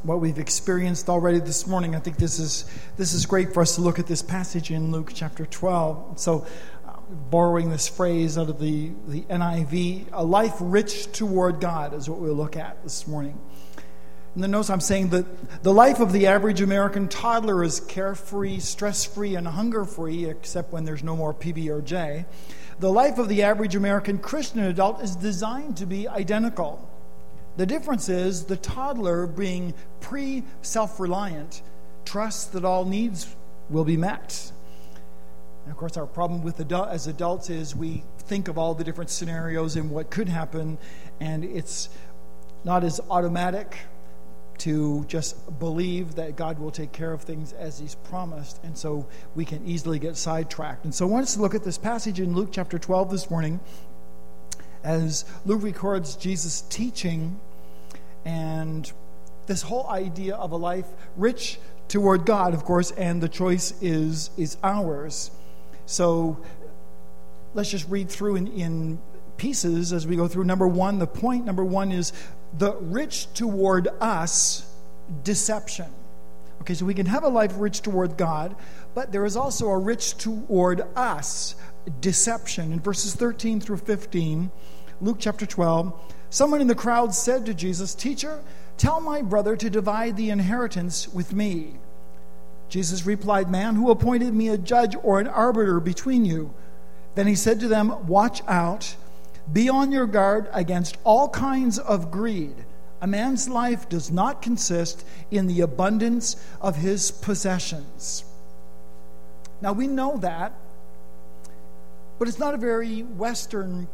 what we've experienced already this morning, I think this is great for us to look at this passage in Luke chapter 12. So, borrowing this phrase out of the NIV, a life rich toward God is what we'll look at this morning. In the notes, I'm saying that the life of the average American toddler is carefree, stress-free, and hunger-free, except when there's no more PB or J. The life of the average American Christian adult is designed to be identical. The difference is the toddler, being pre-self-reliant, trusts that all needs will be met. And of course, our problem with as adults is we think of all the different scenarios and what could happen, and it's not as automatic to just believe that God will take care of things as He's promised, and so we can easily get sidetracked. And so I want us to look at this passage in Luke chapter 12 this morning, as Luke records Jesus' teaching and this whole idea of a life rich toward God, of course, and the choice is ours. So let's just read through in pieces as we go through. Point number one is the rich toward us deception. Okay, so we can have a life rich toward God, but there is also a rich toward us deception. In verses 13 through 15, Luke chapter 12, someone in the crowd said to Jesus, "Teacher, tell my brother to divide the inheritance with me." Jesus replied, "Man, who appointed me a judge or an arbiter between you?" Then he said to them, "Watch out. Be on your guard against all kinds of greed. A man's life does not consist in the abundance of his possessions." Now we know that, but it's not a very Western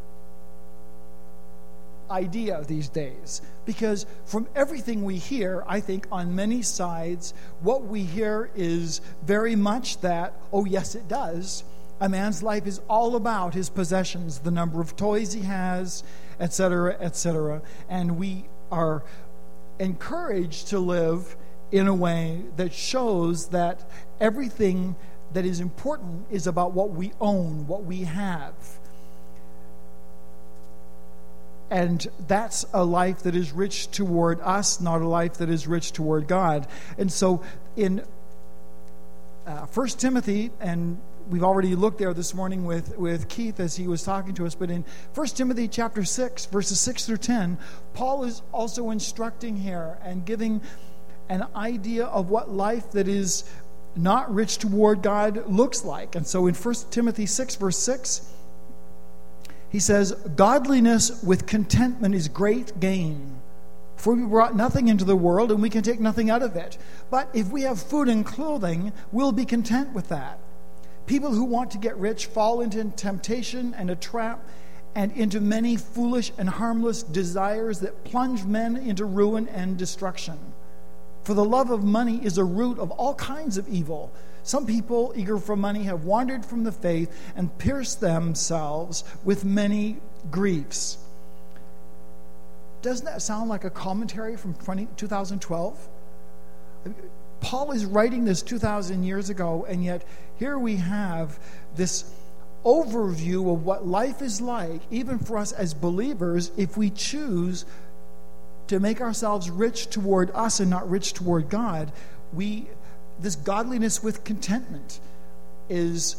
idea these days, because from everything we hear, I think on many sides, what we hear is very much that, oh yes it does, a man's life is all about his possessions, the number of toys he has, etc., etc. And we are encouraged to live in a way that shows that everything that is important is about what we own, what we have. And that's a life that is rich toward us, not a life that is rich toward God. And so in 1 Timothy, and we've already looked there this morning with Keith as he was talking to us, but in 1 Timothy chapter 6, verses 6 through 10, Paul is also instructing here and giving an idea of what life that is not rich toward God looks like. And so in 1 Timothy 6, verse 6, he says, "Godliness with contentment is great gain. For we brought nothing into the world, and we can take nothing out of it. But if we have food and clothing, we'll be content with that." People who want to get rich fall into temptation and a trap, and into many foolish and harmless desires that plunge men into ruin and destruction. For the love of money is a root of all kinds of evil. Some people, eager for money, have wandered from the faith and pierced themselves with many griefs. Doesn't that sound like a commentary from 2012? Paul is writing this 2,000 years ago, and yet here we have this overview of what life is like, even for us as believers, if we choose to make ourselves rich toward us and not rich toward God. This godliness with contentment is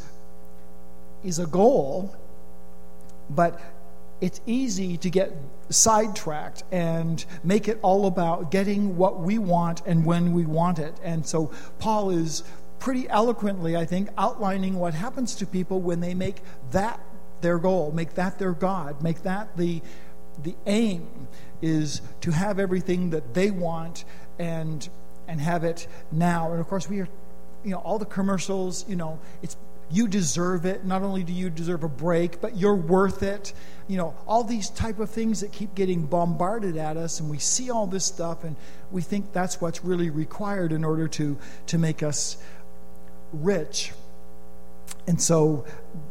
a goal, but it's easy to get sidetracked and make it all about getting what we want and when we want it. And so Paul is pretty eloquently, I think, outlining what happens to people when they make that their goal, make that their God, make that the aim is to have everything that they want and have it now. And of course we are, all the commercials, it's you deserve it. Not only do you deserve a break, but you're worth it. All these type of things that keep getting bombarded at us, and we see all this stuff, and we think that's what's really required in order to make us rich. And so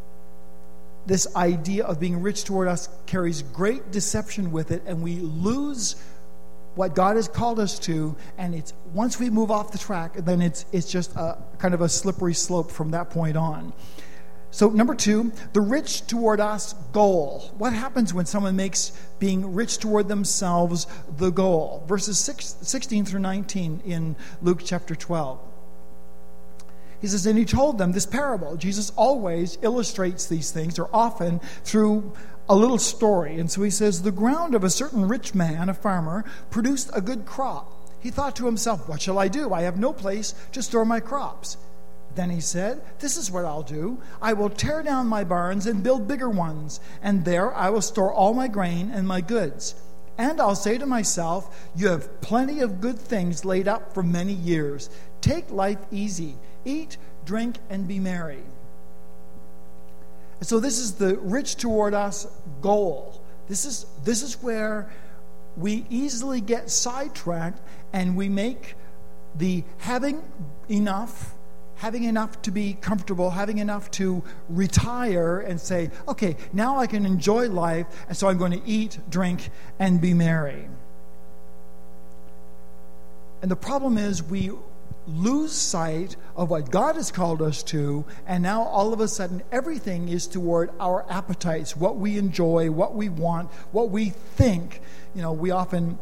this idea of being rich toward us carries great deception with it, and we lose what God has called us to, and it's once we move off the track, then it's just a kind of a slippery slope from that point on. So number 2, the rich toward us goal. What happens when someone makes being rich toward themselves the goal? Verses 16 through 19 in Luke chapter 12. He says, and he told them this parable. Jesus always illustrates these things, or often through a little story. And so he says, the ground of a certain rich man, a farmer, produced a good crop. He thought to himself, what shall I do? I have no place to store my crops. Then he said, this is what I'll do. I will tear down my barns and build bigger ones, and there I will store all my grain and my goods. And I'll say to myself, you have plenty of good things laid up for many years. Take life easy. Eat, drink, and be merry. So this is the rich toward us goal. This is where we easily get sidetracked, and we make the having enough to be comfortable, having enough to retire and say, okay, now I can enjoy life, and so I'm going to eat, drink, and be merry. And the problem is we lose sight of what God has called us to, and now all of a sudden everything is toward our appetites, what we enjoy, what we want, what we think. We often,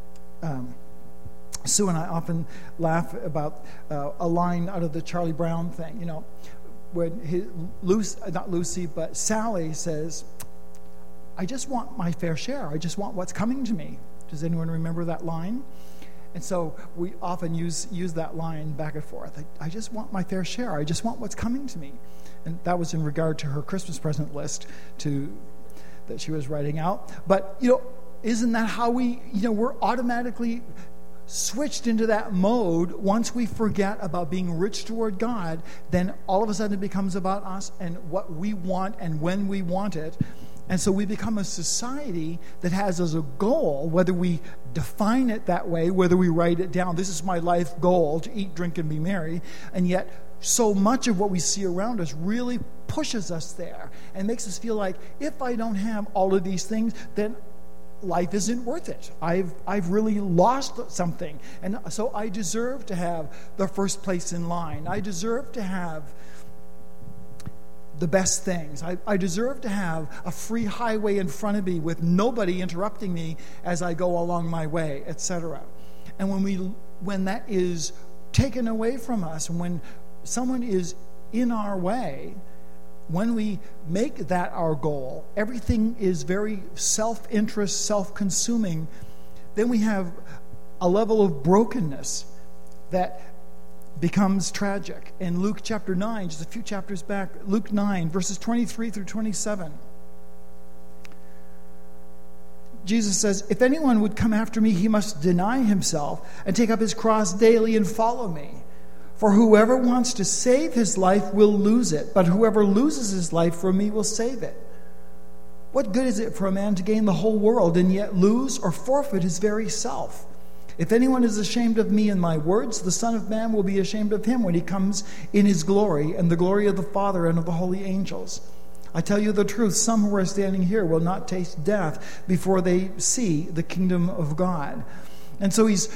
Sue and I often laugh about a line out of the Charlie Brown thing, when not Lucy, but Sally says, I just want my fair share. I just want what's coming to me. Does anyone remember that line? And so we often use that line back and forth. I just want my fair share. I just want what's coming to me. And that was in regard to her Christmas present list that she was writing out. But, isn't that how we're automatically switched into that mode once we forget about being rich toward God? Then all of a sudden it becomes about us and what we want and when we want it. And so we become a society that has as a goal, whether we define it that way, whether we write it down, this is my life goal, to eat, drink, and be merry, and yet so much of what we see around us really pushes us there and makes us feel like if I don't have all of these things, then life isn't worth it. I've really lost something. And so I deserve to have the first place in line. I deserve to have the best things. I deserve to have a free highway in front of me with nobody interrupting me as I go along my way, etc. And when that is taken away from us, and when someone is in our way, when we make that our goal, everything is very self-interest, self-consuming, then we have a level of brokenness that becomes tragic. In Luke chapter 9, just a few chapters back, Luke 9, verses 23 through 27, Jesus says, if anyone would come after me, he must deny himself and take up his cross daily and follow me. For whoever wants to save his life will lose it, but whoever loses his life for me will save it. What good is it for a man to gain the whole world and yet lose or forfeit his very self? If anyone is ashamed of me and my words, the Son of Man will be ashamed of him when he comes in his glory and the glory of the Father and of the holy angels. I tell you the truth, some who are standing here will not taste death before they see the kingdom of God. And so he's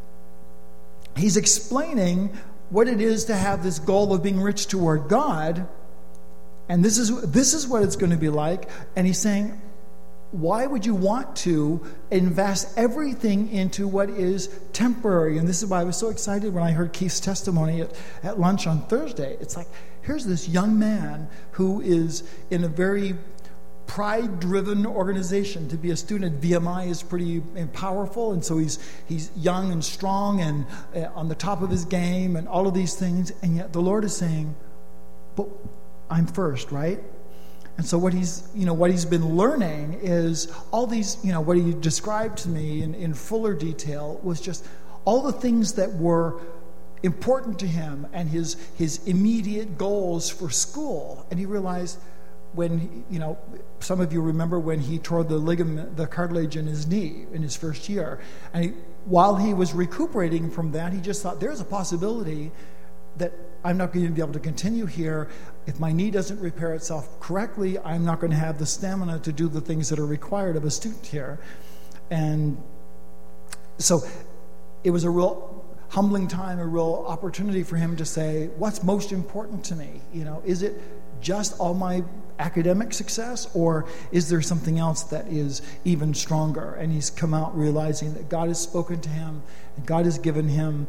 explaining what it is to have this goal of being rich toward God, and this is what it's going to be like. And he's saying, why would you want to invest everything into what is temporary? And this is why I was so excited when I heard Keith's testimony at lunch on Thursday. It's like, here's this young man who is in a very pride-driven organization. To be a student at VMI is pretty powerful, and so he's young and strong and on the top of his game and all of these things, and yet the Lord is saying, but I'm first, right? And so what he's been learning is all these, what he described to me in fuller detail was just all the things that were important to him and his immediate goals for school. And he realized when, some of you remember when he tore the cartilage in his knee in his first year. And while he was recuperating from that, he just thought, there's a possibility that I'm not going to be able to continue here. If my knee doesn't repair itself correctly, I'm not going to have the stamina to do the things that are required of a student here. And so it was a real humbling time, a real opportunity for him to say, what's most important to me? Is it just all my academic success, or is there something else that is even stronger? And he's come out realizing that God has spoken to him, and God has given him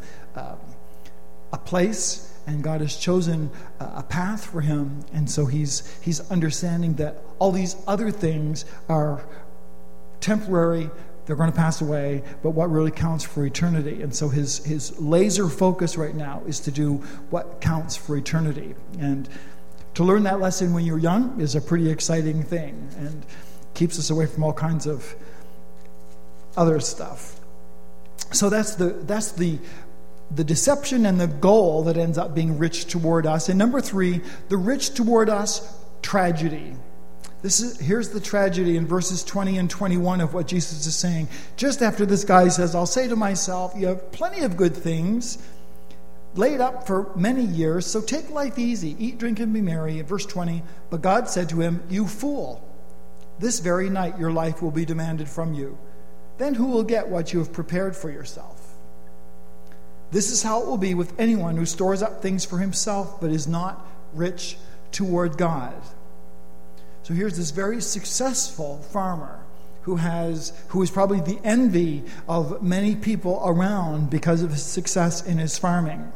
a place, and God has chosen a path for him. And so he's understanding that all these other things are temporary. They're going to pass away, but what really counts for eternity. And so his laser focus right now is to do what counts for eternity. And to learn that lesson when you're young is a pretty exciting thing, and keeps us away from all kinds of other stuff. So that's the deception and the goal that ends up being rich toward us. And number 3, the rich toward us tragedy. Here's the tragedy in verses 20 and 21 of what Jesus is saying. Just after this guy says, I'll say to myself, you have plenty of good things laid up for many years, so take life easy, eat, drink, and be merry. Verse 20, but God said to him, you fool, this very night your life will be demanded from you. Then who will get what you have prepared for yourself? This is how it will be with anyone who stores up things for himself, but is not rich toward God. So here's this very successful farmer who is probably the envy of many people around because of his success in his farming.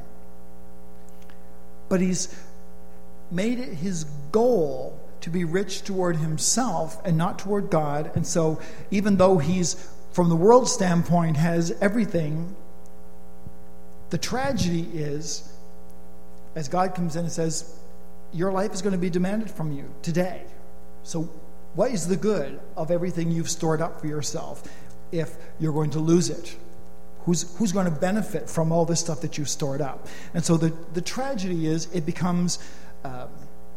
But he's made it his goal to be rich toward himself and not toward God. And so even though he's, from the world standpoint, has everything, the tragedy is, as God comes in and says, your life is going to be demanded from you today. So what is the good of everything you've stored up for yourself if you're going to lose it? Who's going to benefit from all this stuff that you've stored up? And so the tragedy is it becomes a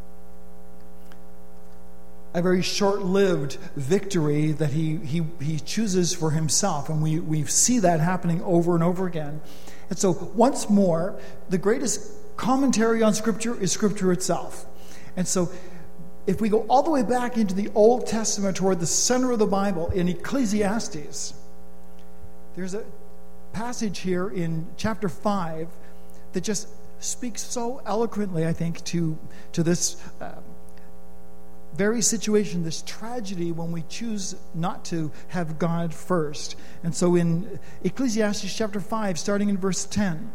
very short-lived victory that he chooses for himself. And we see that happening over and over again. And so once more, the greatest commentary on Scripture is Scripture itself. And so if we go all the way back into the Old Testament toward the center of the Bible in Ecclesiastes, there's a passage here in chapter 5 that just speaks so eloquently, I think, to this very situation, this tragedy when we choose not to have God first. And so in Ecclesiastes chapter 5, starting in verse 10,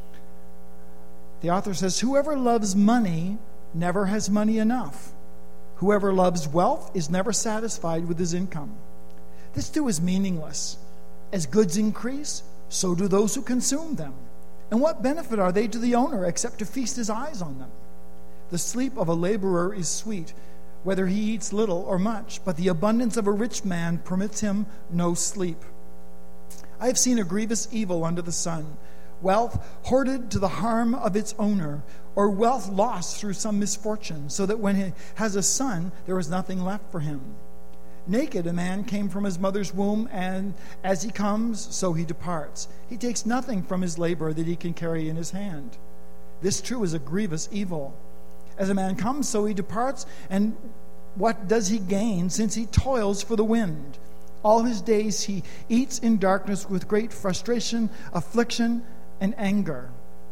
the author says, whoever loves money never has money enough. Whoever loves wealth is never satisfied with his income. This too is meaningless. As goods increase, so do those who consume them. And what benefit are they to the owner except to feast his eyes on them? The sleep of a laborer is sweet, whether he eats little or much, but the abundance of a rich man permits him no sleep. I have seen a grievous evil under the sun, wealth hoarded to the harm of its owner, or wealth lost through some misfortune, so that when he has a son, there is nothing left for him. Naked a man came from his mother's womb, and as he comes, so he departs. He takes nothing from his labor that he can carry in his hand. This too is a grievous evil. As a man comes, so he departs, and what does he gain since he toils for the wind? All his days he eats in darkness with great frustration, affliction, and anger.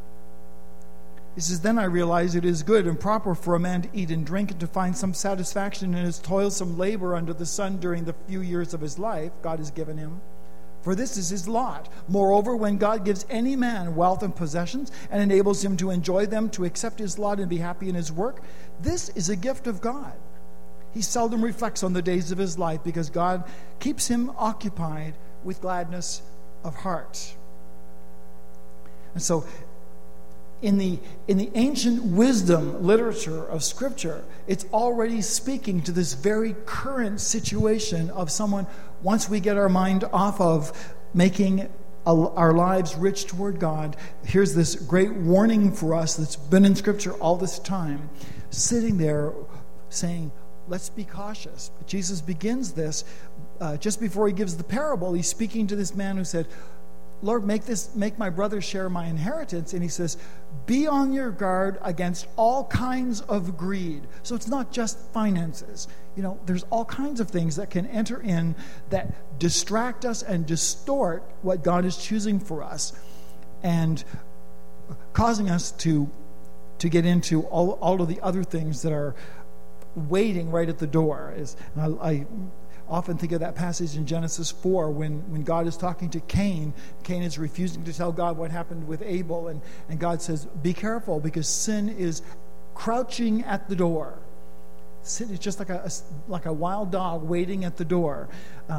He says, then I realize it is good and proper for a man to eat and drink and to find some satisfaction in his toilsome labor under the sun during the few years of his life God has given him. For this is his lot. Moreover, when God gives any man wealth and possessions and enables him to enjoy them, to accept his lot and be happy in his work, this is a gift of God. He seldom reflects on the days of his life because God keeps him occupied with gladness of heart. And so in the ancient wisdom literature of Scripture, it's already speaking to this very current situation of someone, once we get our mind off of making our lives rich toward God, here's this great warning for us that's been in Scripture all this time, sitting there saying, let's be cautious. But Jesus begins this just before he gives the parable. He's speaking to this man who said, Lord, make my brother share my inheritance. And he says, be on your guard against all kinds of greed. So it's not just finances. There's all kinds of things that can enter in that distract us and distort what God is choosing for us. and causing us to get into all of the other things that are waiting right at the door. I often think of that passage in Genesis 4 when God is talking to Cain. Cain is refusing to tell God what happened with Abel, and God says, be careful, because sin is crouching at the door. Sin is just like a wild dog waiting at the door.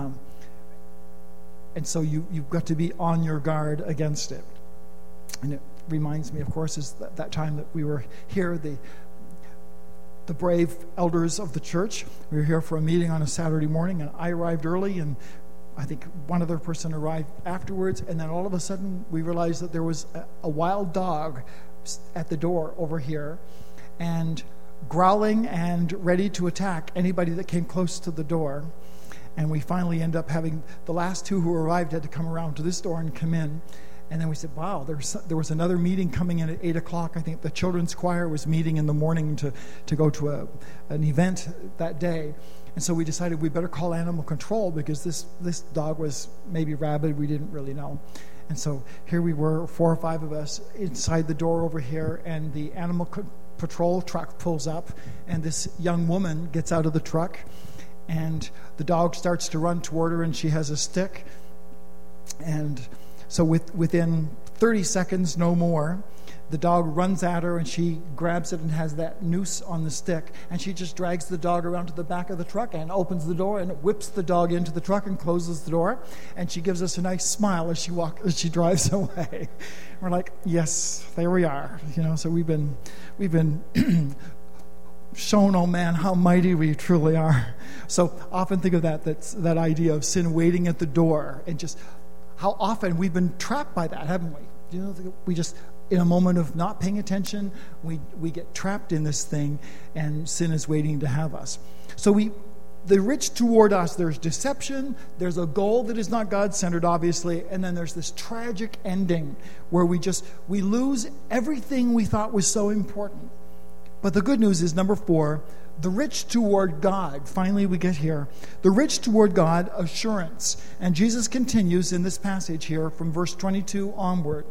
And so you've got to be on your guard against it. And it reminds me, of course, is that time that we were here, the brave elders of the church. We were here for a meeting on a Saturday morning, and I arrived early, and I think one other person arrived afterwards, and then all of a sudden we realized that there was a wild dog at the door over here, and growling and ready to attack anybody that came close to the door. And we finally end up having the last two who arrived had to come around to this door and come in. And then we said, wow, there was another meeting coming in at 8 o'clock. I think the children's choir was meeting in the morning to go to an event that day. And so we decided we better call animal control, because this dog was maybe rabid. We didn't really know. And so here we were, 4 or 5 of us, inside the door over here, and the animal patrol truck pulls up, and this young woman gets out of the truck, and the dog starts to run toward her, and she has a stick. And so within 30 seconds, no more, the dog runs at her, and she grabs it and has that noose on the stick, and she just drags the dog around to the back of the truck and opens the door and whips the dog into the truck and closes the door, and she gives us a nice smile as she drives away. We're like, yes, there we are. So we've been shown, oh man, how mighty we truly are. So often think of that idea of sin waiting at the door, and just how often we've been trapped by that, haven't we? We just, in a moment of not paying attention, we get trapped in this thing, and sin is waiting to have us. So the rich toward us, there's deception, there's a goal that is not God-centered, obviously, and then there's this tragic ending where we lose everything we thought was so important. But the good news is, number 4, the rich toward God. Finally, we get here. The rich toward God, assurance. And Jesus continues in this passage here from verse 22 onward.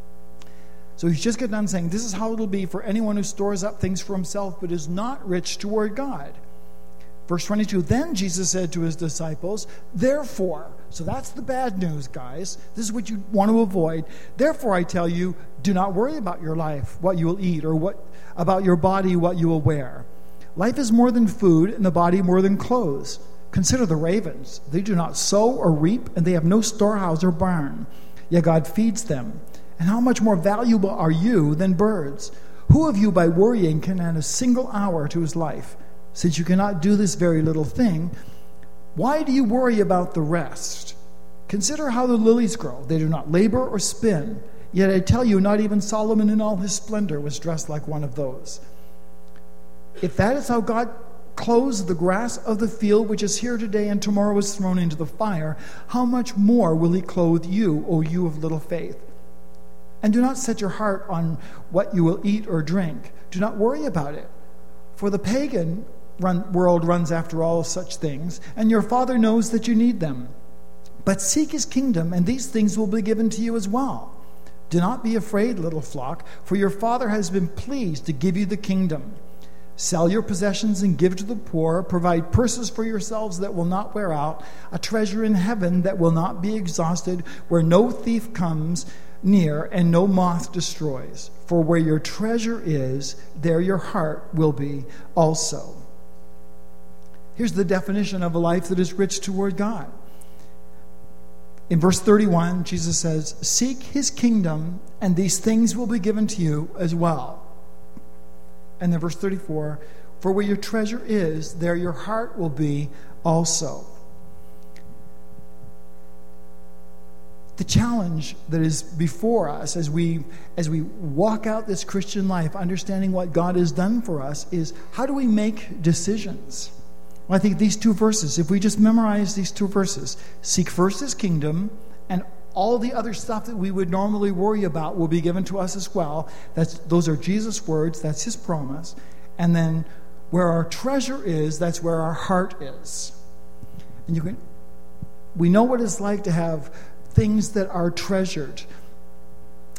So he's just got done saying, this is how it'll be for anyone who stores up things for himself but is not rich toward God. Verse 22, then Jesus said to his disciples, therefore, so that's the bad news, guys. This is what you want to avoid. Therefore, I tell you, do not worry about your life, what you will eat, or about your body, what you will wear. Life is more than food, and the body more than clothes. Consider the ravens. They do not sow or reap, and they have no storehouse or barn. Yet God feeds them. And how much more valuable are you than birds? Who of you by worrying can add a single hour to his life? Since you cannot do this very little thing, why do you worry about the rest? Consider how the lilies grow. They do not labor or spin. Yet I tell you, not even Solomon in all his splendor was dressed like one of those. If that is how God clothes the grass of the field, which is here today and tomorrow is thrown into the fire, how much more will he clothe you, O you of little faith? And do not set your heart on what you will eat or drink. Do not worry about it. For the pagan world runs after all such things, and your Father knows that you need them. But seek his kingdom, and these things will be given to you as well. Do not be afraid, little flock, for your Father has been pleased to give you the kingdom. Sell your possessions and give to the poor. Provide purses for yourselves that will not wear out, a treasure in heaven that will not be exhausted, where no thief comes near and no moth destroys. For where your treasure is, there your heart will be also. Here's the definition of a life that is rich toward God. In verse 31, Jesus says, seek his kingdom, and these things will be given to you as well. And then verse 34, for where your treasure is, there your heart will be also. The challenge that is before us as we walk out this Christian life, understanding what God has done for us, is how do we make decisions? Well, I think these 2 verses, if we just memorize these 2 verses, seek first his kingdom, and all the other stuff that we would normally worry about will be given to us as well. Those are Jesus' words. That's his promise. And then where our treasure is, that's where our heart is. And we know what it's like to have things that are treasured.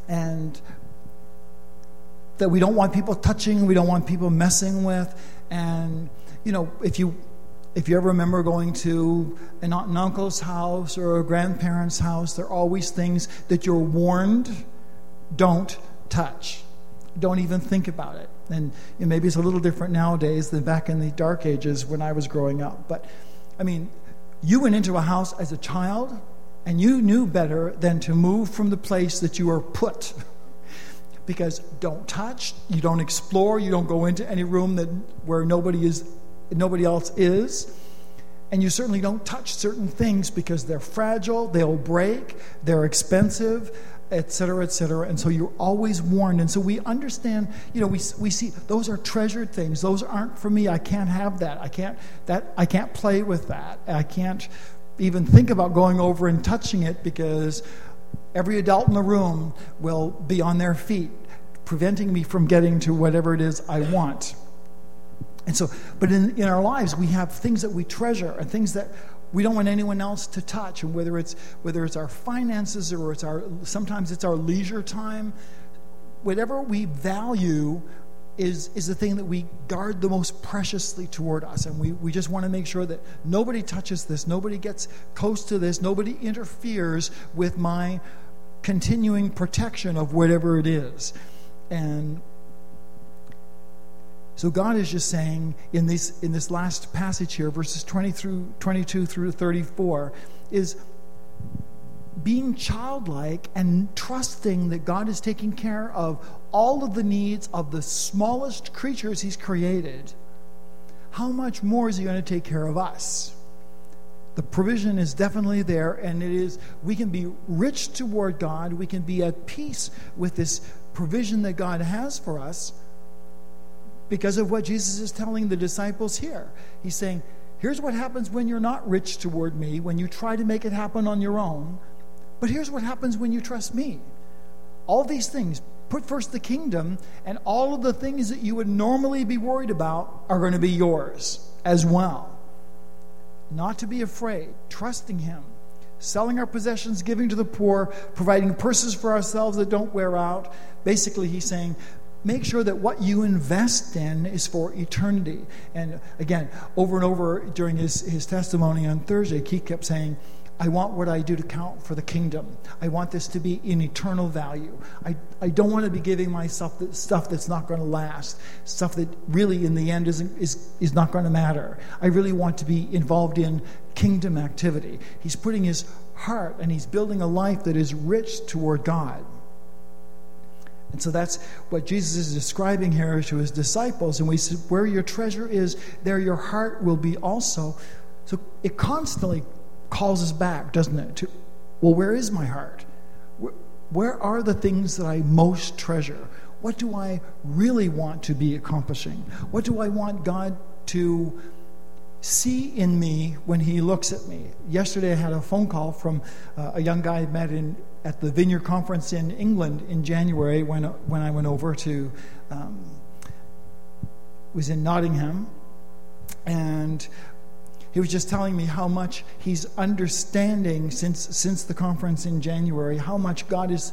and that we don't want people touching, we don't want people messing with. And, if you ever remember going to an aunt and uncle's house or a grandparent's house, there are always things that you're warned, don't touch. Don't even think about it. And maybe it's a little different nowadays than back in the dark ages when I was growing up. But, you went into a house as a child, and you knew better than to move from the place that you were put. Because don't touch, you don't explore, you don't go into any room where nobody else is. And you certainly don't touch certain things because they're fragile, they'll break, they're expensive, etc., etc. And so you're always warned. And so we understand, we see those are treasured things. Those aren't for me. I can't have that. I can't play with that. I can't even think about going over and touching it because every adult in the room will be on their feet, preventing me from getting to whatever it is I want. And so, but in our lives, we have things that we treasure and things that we don't want anyone else to touch. And whether it's our finances or sometimes it's our leisure time, whatever we value is the thing that we guard the most preciously toward us. And we just want to make sure that nobody touches this, nobody gets close to this, nobody interferes with my continuing protection of whatever it is. And so God is just saying in this last passage here, verses 22 through 34, is being childlike and trusting that God is taking care of all of the needs of the smallest creatures He's created. How much more is He going to take care of us? The provision is definitely there, and we can be rich toward God. We can be at peace with this provision that God has for us because of what Jesus is telling the disciples here. He's saying, here's what happens when you're not rich toward me, when you try to make it happen on your own. But here's what happens when you trust me. All these things, put first the kingdom, and all of the things that you would normally be worried about are going to be yours as well. Not to be afraid, trusting Him, selling our possessions, giving to the poor, providing purses for ourselves that don't wear out. Basically, He's saying, make sure that what you invest in is for eternity. And again, over and over during his testimony on Thursday, he kept saying, I want what I do to count for the kingdom. I want this to be in eternal value. I don't want to be giving myself stuff that's not going to last, stuff that really in the end is not going to matter. I really want to be involved in kingdom activity. He's putting his heart and he's building a life that is rich toward God. And so that's what Jesus is describing here to his disciples. And we said, where your treasure is, there your heart will be also. So it constantly calls us back, doesn't it? Well, where is my heart? Where are the things that I most treasure? What do I really want to be accomplishing? What do I want God to see in me when He looks at me? Yesterday I had a phone call from a young guy I met at the Vineyard Conference in England in January when I went over to, was in Nottingham, and he was just telling me how much he's understanding since the conference in January, how much God is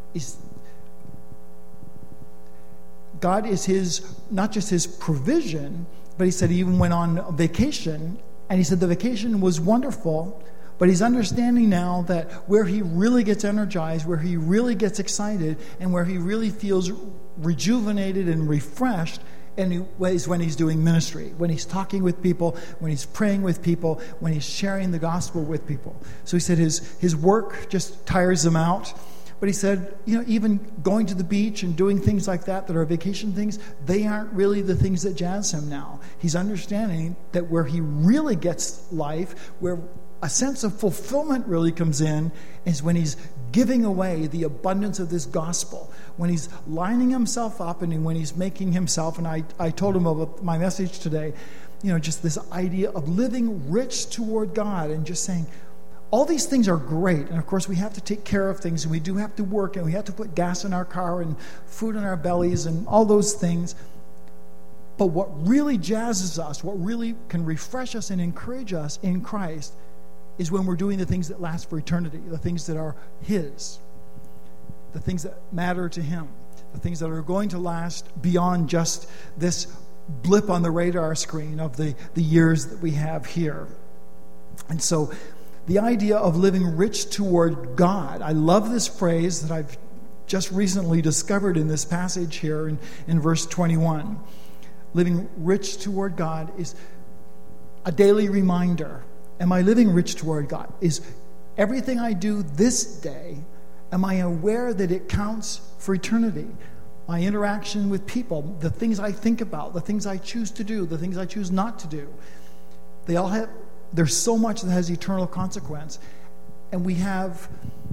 his, not just his provision, but he said he even went on vacation, and he said the vacation was wonderful, but he's understanding now that where he really gets energized, where he really gets excited, and where he really feels rejuvenated and refreshed is when he's doing ministry, when he's talking with people, when he's praying with people, when he's sharing the gospel with people. So he said his work just tires him out. But he said, even going to the beach and doing things like that are vacation things, they aren't really the things that jazz him now. He's understanding that where he really gets life, where a sense of fulfillment really comes in, is when he's giving away the abundance of this gospel, when he's lining himself up and when he's making himself, and I told him about my message today, just this idea of living rich toward God and just saying, all these things are great, and of course we have to take care of things, and we do have to work, and we have to put gas in our car and food in our bellies and all those things. But what really jazzes us, what really can refresh us and encourage us in Christ, is when we're doing the things that last for eternity, the things that are His. the things that matter to him, the things that are going to last beyond just this blip on the radar screen of the years that we have here. And so the idea of living rich toward God, I love this phrase that I've just recently discovered in this passage here in verse 21. Living rich toward God is a daily reminder. Am I living rich toward God? Is everything I do this day, am I aware that it counts for eternity? My interaction with people, the things I think about, the things I choose to do, the things I choose not to do, there's so much that has eternal consequence. And we have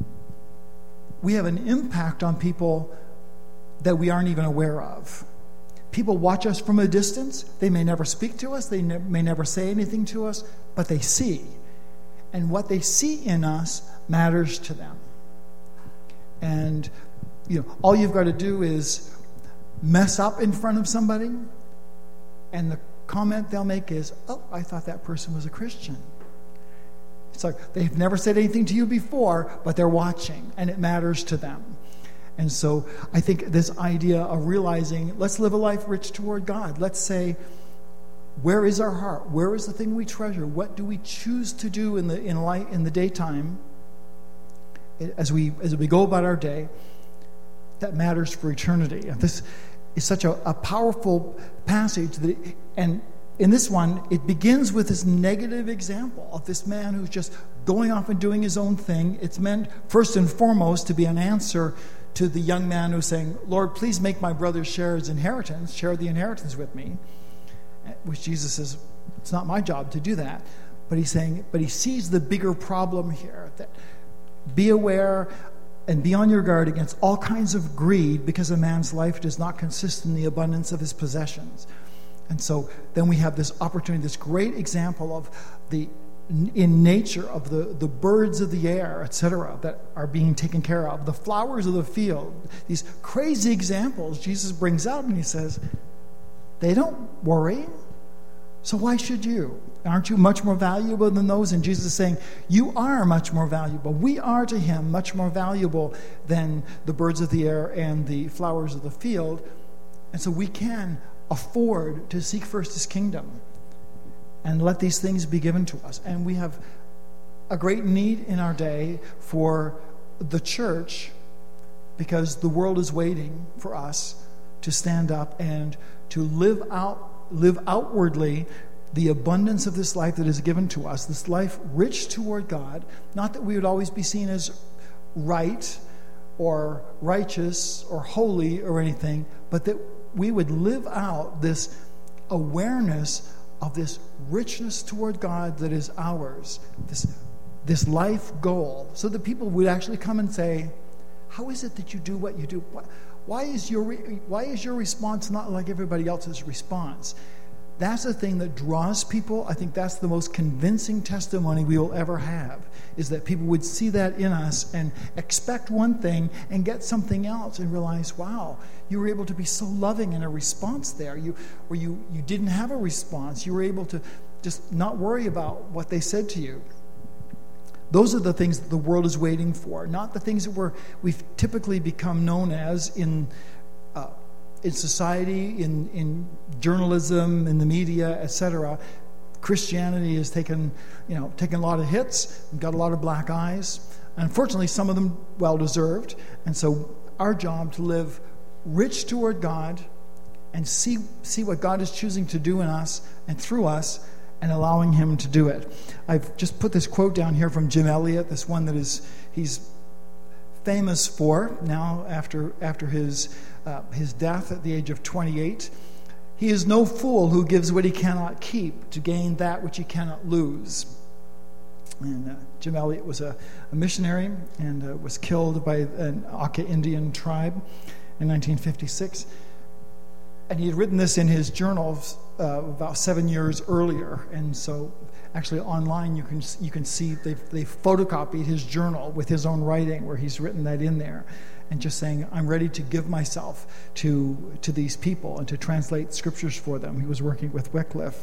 an impact on people that we aren't even aware of. People watch us from a distance. They may never speak to us. They may never say anything to us, but they see. And what they see in us matters to them. And all you've got to do is mess up in front of somebody, and the comment they'll make is, "Oh, I thought that person was a Christian." It's like they've never said anything to you before, but they're watching, and it matters to them. And so I think this idea of realizing, let's live a life rich toward God. Let's say, where is our heart? Where is the thing we treasure? What do we choose to do in the daytime as we go about our day that matters for eternity? And this is such a powerful passage and in this one, it begins with this negative example of this man who's just going off and doing his own thing. It's meant, first and foremost, to be an answer to the young man who's saying, "Lord, please make my brother share the inheritance with me," which Jesus says, it's not my job to do that. But he sees the bigger problem here, that be aware and be on your guard against all kinds of greed, because a man's life does not consist in the abundance of his possessions. And so then we have this opportunity, this great example of in nature of the birds of the air, etc., that are being taken care of, the flowers of the field, these crazy examples Jesus brings out, and he says, they don't worry, so why should you? Aren't you much more valuable than those? And Jesus is saying, you are much more valuable. We are to him much more valuable than the birds of the air and the flowers of the field. And so we can afford to seek first his kingdom and let these things be given to us. And we have a great need in our day for the church, because the world is waiting for us to stand up and to live outwardly the abundance of this life that is given to us, this life rich toward God. Not that we would always be seen as right or righteous or holy or anything, but that we would live out this awareness of this richness toward God that is ours, this life goal, so that people would actually come and say, how is it that you do what you do? Why is your response not like everybody else's response? That's the thing that draws people. I think that's the most convincing testimony we will ever have, is that people would see that in us and expect one thing and get something else and realize, wow, you were able to be so loving in a response there. You didn't have a response. You were able to just not worry about what they said to you. Those are the things that the world is waiting for, not the things that we've typically become known as in society, in journalism, in the media, etc. Christianity has taken a lot of hits, got a lot of black eyes. Unfortunately, some of them well-deserved. And so our job to live rich toward God and see what God is choosing to do in us and through us, and allowing him to do it. I've just put this quote down here from Jim Elliot, this one that he's famous for now after his death at the age of 28. He is no fool who gives what he cannot keep to gain that which he cannot lose. And Jim Elliot was a missionary and was killed by an Auca Indian tribe in 1956. And he had written this in his journal about 7 years earlier. And so actually online you can see they photocopied his journal with his own writing, where he's written that in there, and just saying, I'm ready to give myself to these people and to translate scriptures for them. He was working with Wycliffe.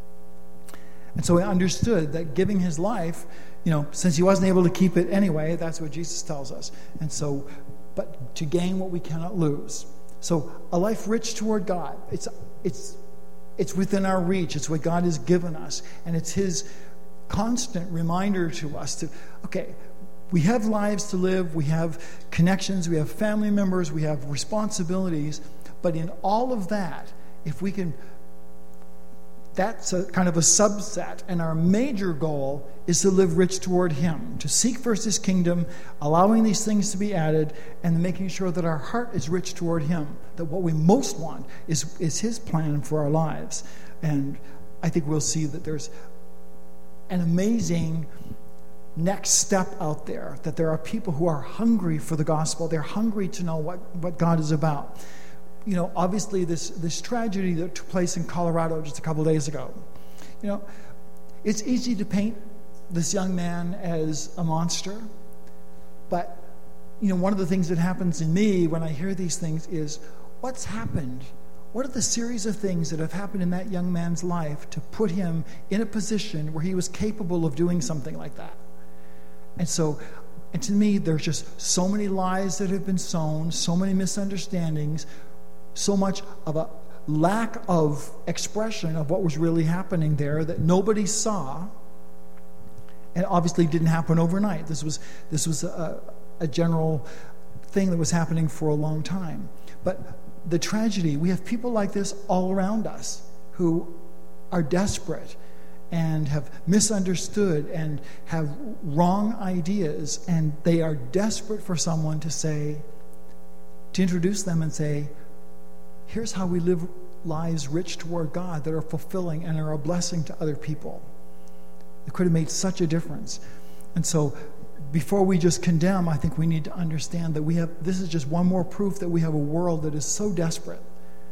And so he understood that giving his life, since he wasn't able to keep it anyway, that's what Jesus tells us. And so but to gain what we cannot lose. So a life rich toward God, it's within our reach. It's what God has given us. And it's his constant reminder to us to, okay, we have lives to live, we have connections, we have family members, we have responsibilities, but in all of that, if we can, that's a kind of a subset, and our major goal is to live rich toward him, to seek first his kingdom, allowing these things to be added, and making sure that our heart is rich toward him, that what we most want is his plan for our lives. And I think we'll see that there's an amazing next step out there, that there are people who are hungry for the gospel. They're hungry to know what God is about. You know, obviously this tragedy that took place in Colorado just a couple of days ago, you know, it's easy to paint this young man as a monster, but, you know, one of the things that happens in me when I hear these things is, what's happened? What are the series of things that have happened in that young man's life to put him in a position where he was capable of doing something like that? And to me, there's just so many lies that have been sown, so many misunderstandings, so much of a lack of expression of what was really happening there that nobody saw, and obviously didn't happen overnight. This was a general thing that was happening for a long time. But the tragedy, we have people like this all around us who are desperate and have misunderstood and have wrong ideas, and they are desperate for someone to introduce them and say, here's how we live lives rich toward God that are fulfilling and are a blessing to other people. It could have made such a difference. And so before we just condemn, I think we need to understand that this is just one more proof that we have a world that is so desperate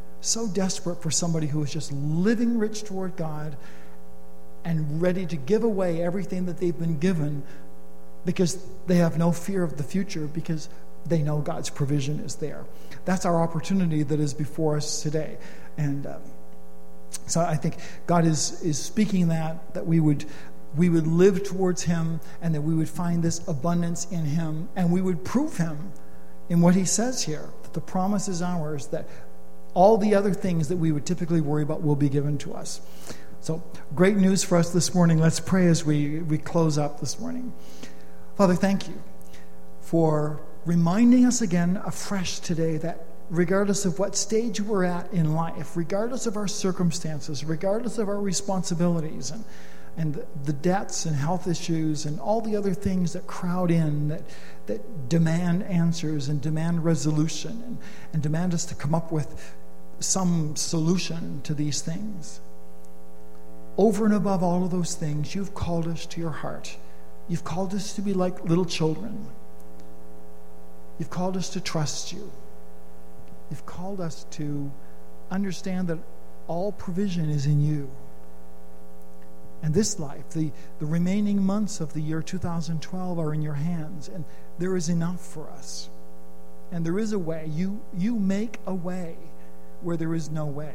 for somebody who is just living rich toward God and ready to give away everything that they've been given because they have no fear of the future, because they know God's provision is there. That's our opportunity that is before us today. And so I think God is speaking that we would live towards him, and that we would find this abundance in him, and we would prove him in what he says here, that the promise is ours, that all the other things that we would typically worry about will be given to us. So great news for us this morning. Let's pray as we close up this morning. Father, thank you for reminding us again afresh today that regardless of what stage we're at in life, regardless of our circumstances, regardless of our responsibilities and the debts and health issues and all the other things that crowd in, that demand answers and demand resolution and demand us to come up with some solution to these things. Over and above all of those things, you've called us to your heart. You've called us to be like little children. You've called us to trust you. You've called us to understand that all provision is in you. And this life, the remaining months of the year 2012 are in your hands, and there is enough for us. And there is a way. You make a way where there is no way.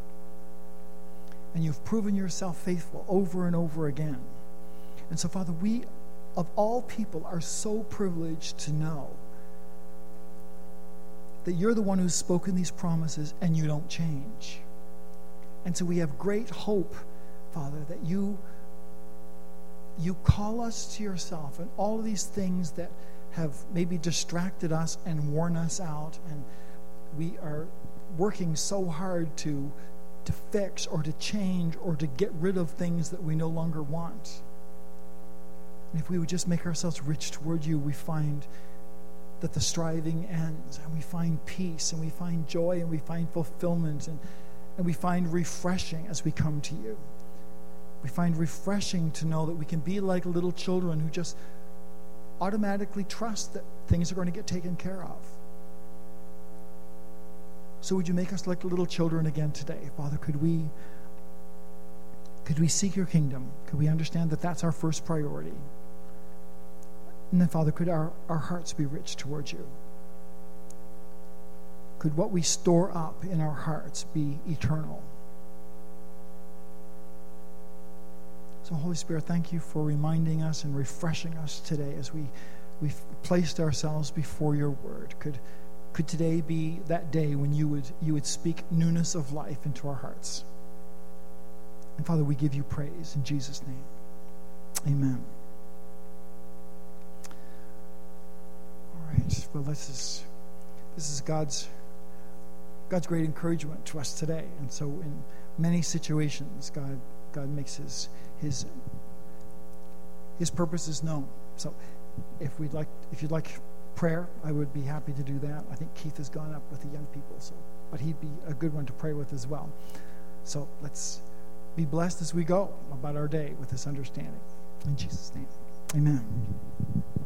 And you've proven yourself faithful over and over again. And so, Father, we, of all people, are so privileged to know that you're the one who's spoken these promises and you don't change. And so we have great hope, Father, that you call us to yourself, and all of these things that have maybe distracted us and worn us out, and we are working so hard to fix or to change or to get rid of things that we no longer want. And if we would just make ourselves rich toward you, we find that the striving ends, and we find peace, and we find joy, and we find fulfillment, and we find refreshing as we come to you. We find refreshing to know that we can be like little children who just automatically trust that things are going to get taken care of. So would you make us like little children again today? Father, could we seek your kingdom? Could we understand that that's our first priority? And then, Father, could our hearts be rich towards you? Could what we store up in our hearts be eternal? So, Holy Spirit, thank you for reminding us and refreshing us today as we we've placed ourselves before your word. Could today be that day when you would speak newness of life into our hearts? And Father, we give you praise in Jesus' name. Amen. All right. Well, this is God's great encouragement to us today. And so in many situations, God makes his purposes known. So if you'd like prayer, I would be happy to do that. I think Keith has gone up with the young people, but he'd be a good one to pray with as well. So let's be blessed as we go about our day with this understanding. In Jesus' name, amen.